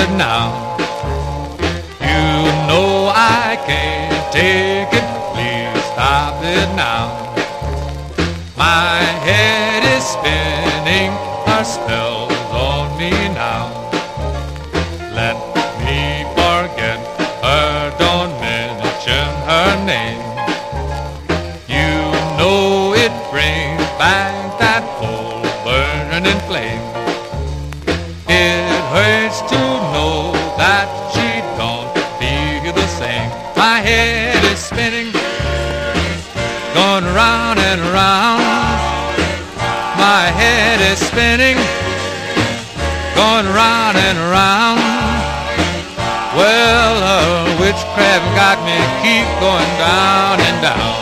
it now. You know I can't take it, please stop it now. My head is spinning, her spell's on me now. Let me forget her, don't mention her name. You know it brings back that old burning flame. It hurts to know that she don't feel the same. My head is spinning, going round and round. My head is spinning, going round and round. Well, witchcraft got me keep going down and down.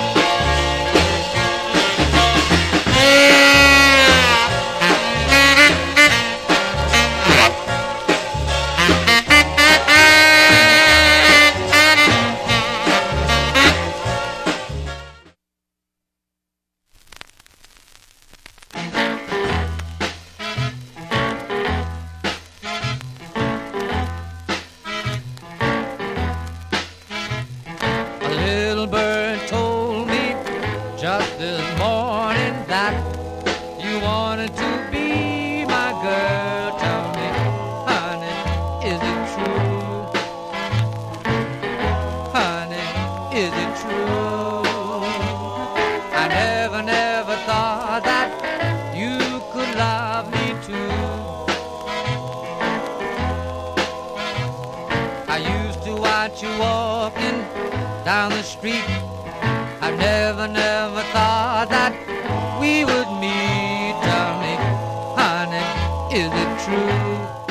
Just this morning that you wanted to be my girl. Tell me, honey, is it true? Honey, is it true? I never thought that you could love me too. I used to watch you walking down the street. I never thought that we would meet. Tell me, honey, is it true?